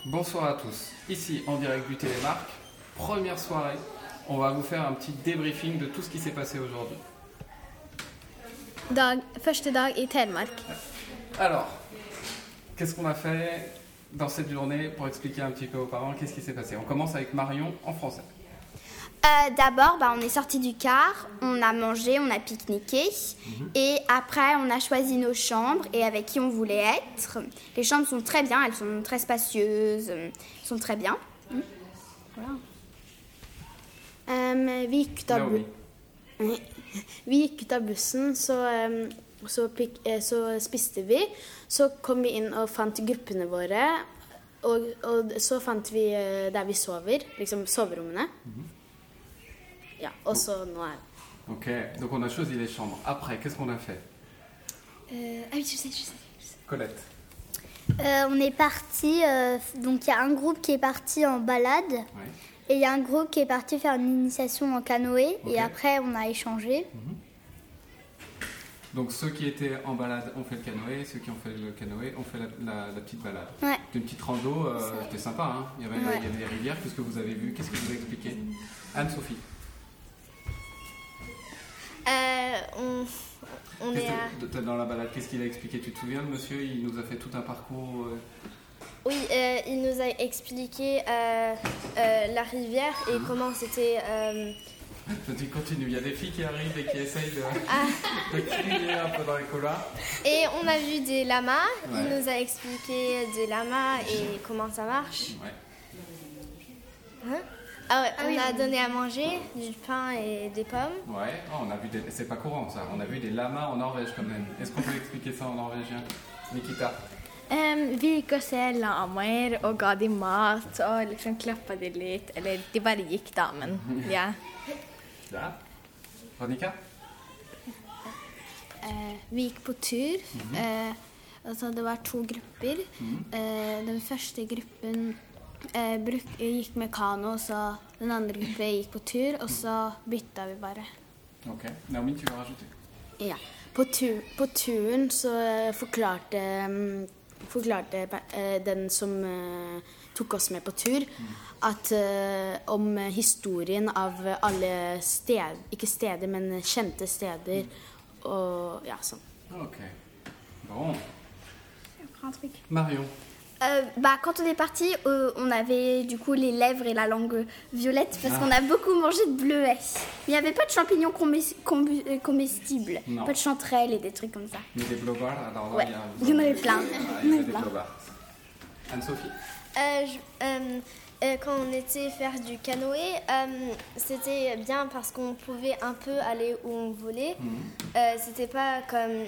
Bonsoir à tous, ici en direct du Télémark, première soirée, on va vous faire un petit débriefing de tout ce qui s'est passé aujourd'hui. Første dag i Telemark. Alors, qu'est-ce qu'on a fait dans cette journée pour expliquer un petit peu aux parents qu'est-ce qui s'est passé? On commence avec Marion en français. D'abord, on est sorti du car, on a mangé, on a pique-niqué. Et après, on a choisi nos chambres et avec qui on voulait être. Les chambres sont très bien, elles sont très spacieuses, sont très bien. Voilà. Vi gikk ut av bussen, så spiste vi. Så kom vi inn og fant gruppene våre. Og så fant vi der vi sover, liksom soverommene. Ja, og så nå er det. Ok, donc on a choisi les chambres. Après, qu'est-ce qu'on a fait? Oui, je sais. Colette. On est parti, donc il y a un groupe qui est parti en balade. Ouais. Et il y a un groupe qui est parti faire une initiation en canoë. Ok. Et après, on a échangé. Donc ceux qui étaient en balade ont fait le canoë, ceux qui ont fait le canoë ont fait la petite balade. Ouais. C'était une petite rando, c'était sympa, hein. Il y avait des rivières, qu'est-ce que vous avez vu? Qu'est-ce que vous avez expliqué? Anne-Sophie. On est Dans la balade, qu'est-ce qu'il a expliqué? Tu te souviens, le monsieur? Il nous a fait tout un parcours. Oui, il nous a expliqué la rivière et comment c'était... Tu continues, il y a des filles qui arrivent et qui essayent de crier un peu dans les couloirs. Et on a vu des lamas, Ouais. il nous a expliqué des lamas et comment ça marche. Ouais. On a donné à manger du pain et des pommes. Ouais, oh, on a vu c'est pas courant ça, on a vu des lamas en Norvège quand même. Est-ce qu'on peut expliquer ça en norvégien? Nikita. Vi gikk og se lamaer og ga de mat og liksom klappa de litt. Eller de bare gikk da, men ja. Ja. Ronika? Vi gikk på tur. Altså det var 2 grupper. Den første gruppen gikk med kano, og så den andre gruppen gikk på tur, og så bytta vi bare. Ok. Naomi, tu veux rajouter? Ja. På turen så forklarte den som tok oss med på tur, at om historien av alle steder, ikke steder, men kjente steder, og ja, sånn. Ok. Bon. Marion. Quand on est parti, on avait du coup les lèvres et la langue violette parce qu'on a beaucoup mangé de bleuets. Mais il n'y avait pas de champignons comestibles, Non. pas de chanterelles et des trucs comme ça. Mais des blowbars, alors là, Ouais, il y en avait plein. Il y avait des blowbars. Anne-Sophie. Quand on était faire du canoë, c'était bien parce qu'on pouvait un peu aller où on voulait. C'était pas comme...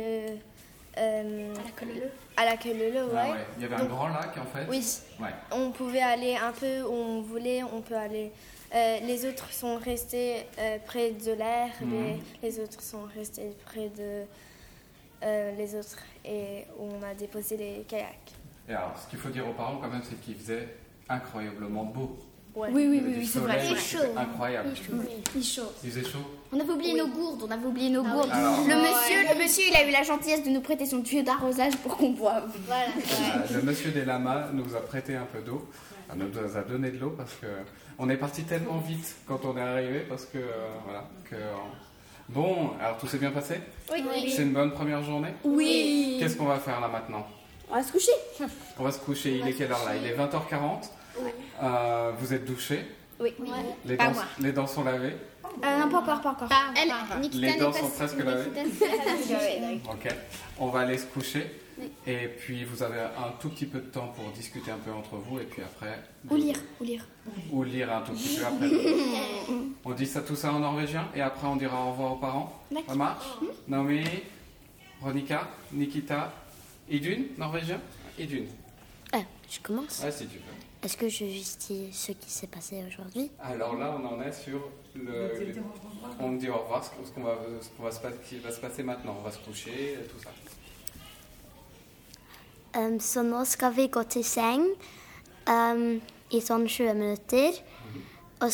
à la queue leu, ouais. Ah ouais. Il y avait un grand lac en fait. Oui. Ouais. On pouvait aller un peu où on voulait, on peut aller... les autres sont restés près de l'air, les autres sont restés près de les autres et où on a déposé les kayaks. Et alors, ce qu'il faut dire aux parents quand même, c'est qu'il faisait incroyablement beau. Ouais. Il y Oui, avait du c'est soleil, vrai. c'était incroyable. Il est chaud. Il faisait chaud. On avait oublié nos gourdes, Alors, Le monsieur, il a eu la gentillesse de nous prêter son tuyau d'arrosage pour qu'on boive. Voilà. Le monsieur des lamas nous a prêté un peu d'eau, nous a donné de l'eau parce que on est parti tellement vite quand on est arrivé parce que voilà que bon, alors tout s'est bien passé? Oui. C'est une bonne première journée? Oui. Qu'est-ce qu'on va faire là maintenant? On va se coucher. On va se coucher, il est quelle heure là? Il est 20h40. Vous êtes douchés? Oui. Les dents sont lavées? Non, pas encore. Les dents sont presque lavées? Ok, on va aller se coucher. Et puis vous avez un tout petit peu de temps pour discuter un peu entre vous et puis après... Ou lire. Ou lire un tout petit peu après. On dit ça tout ça en norvégien et après on dira au revoir aux parents. Ça marche? Naomi, Ronika, Nikita, Idun, norvégien? Idun. Je commence. Ouais, si tu veux. Est-ce que je justifie ce qui s'est passé aujourd'hui? Alors là, on en est sur on dit au revoir, qui va se passer maintenant. On va se coucher, tout ça. Så nå skal vi gå til seng i sånn 20 minutter. Og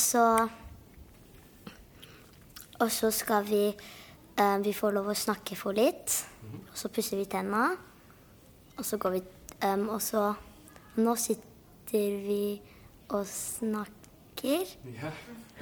så skal vi får lov å snakke for litt. Og så pusser vi tennene. Og så går vi Og så nå sitter vi og snakker. Ja.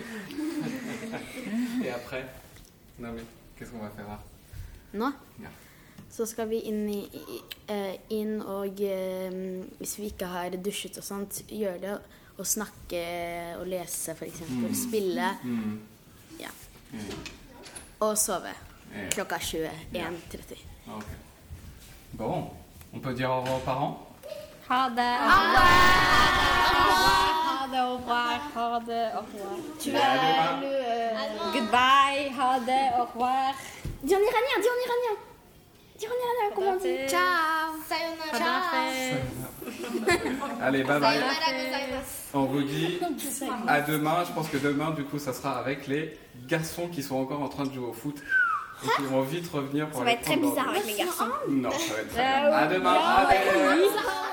Et après, Naomi, qu'est-ce qu'on va faire là? Nå Ja. så skal vi inn og hvis vi ikke har dusjet og sånt, gjøre det og snakke og lese for eksempel, spille, ja. Og sove klokka 21:30. Ok. Bon, on peut dire au revoir aux parents? Ha det. Au revoir. Tu vas goodbye. Ha det. Au revoir. Dis en iranien, dis en iranien. Dis en iranien, comment on dit? Ciao! Allez, bye bye. On vous dit à demain. Je pense que demain, du coup, ça sera avec les garçons qui sont encore en train de jouer au foot et qui vont vite revenir pour Ça va aller être très prendre leur bizarre avec les garçons. Non, ça va être très bien. À demain. Allez.